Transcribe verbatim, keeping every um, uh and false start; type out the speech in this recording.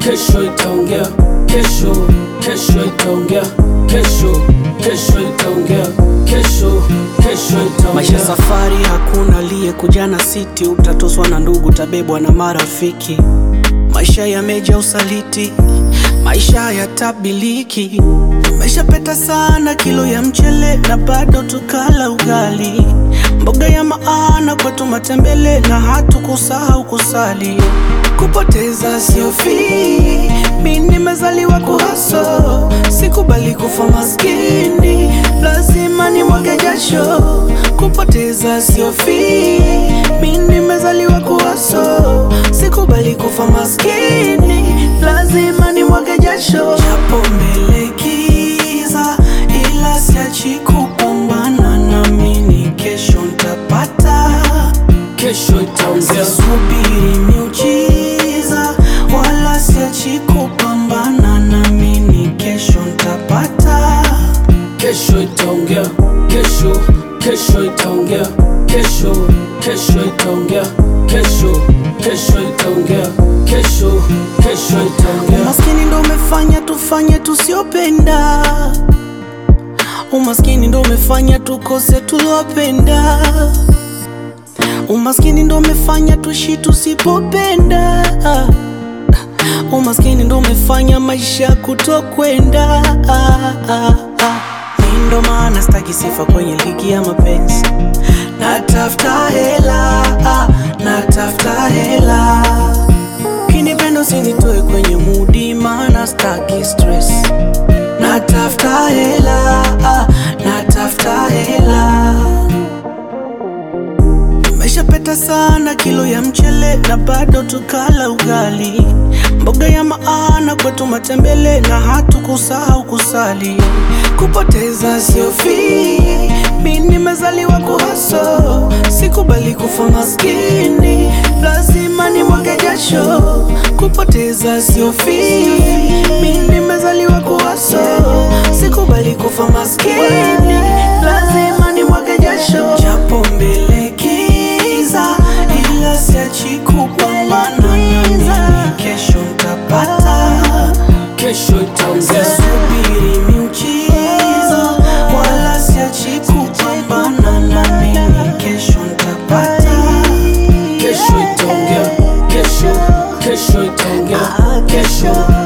kesho itaongea, kesho, kesho itaongea, kesho, kesho itaongea, kesho, kesho itaongea. Maisha safari, hakuna aliyekuja na siti. Utatoswa na ndugu, utabebwa na marafiki. Maisha yameja usaliti, maisha hayatabiliki. Umeshapeta sana kilo ya mchele na bado tukala ugali. Mboga ya maana kwetu matembele na hatukusahau kusali. Kupoteza sio fii, mimi nimezaliwa kuhaso. Sikubali kufa maskini, lazima nimwage jasho. Kupoteza sio fii, mimi nimezaliwa kuhaso. Sikubali kufa maskini, lazima nimwage jasho. Japo mbele giza, ila siachi kupambana. Naamini kesho nitapata, kesho itaongea. Sisubiri miujiza, wala siachi kupambana. Naamini kesho nitapata, kesho itaongea, kesho, kesho itaongea, kesho, kesho itaongea, kesho, kesho itaongea, kesho, kesho itaongea. Umaskini ndo umefanya tufanye tusiopenda. Umaskini ndo umefanya tukose tulopenda. Umaskini ndo umefanya tuishi tusipopenda. Umaskini ndo umefanya maisha kutokwenda. Mimi ndo maana sitaki sifa kwenye ligi ya mapenzi. Natafuta hela, natafuta hela. Kinipendo usinitoe kwenye mudi, maana sitaki stress. Natafuta hela, natafuta hela. Umeshapeta sana kilo ya mchele na bado tukala ugali. Mboga ya maana kwetu matembele na hatukusahau kusali. Kupoteza sio fii, mimi nimezaliwa kuhaso. Sikubali kufa maskini, lazima nimwage jasho. Kupoteza sio fii, mimi nimezaliwa kuhaso. Sikubali kufa maskini, lazima nimwage jasho. Japo mbele giza, ila siachi kupambana. Naamini kesho nitapata, kesho itaongea. Sisubiri miujiza, wala siachi kupambana. Naamini kesho nitapata, kesho itaongea, kesho, kesho itaongea, kesho.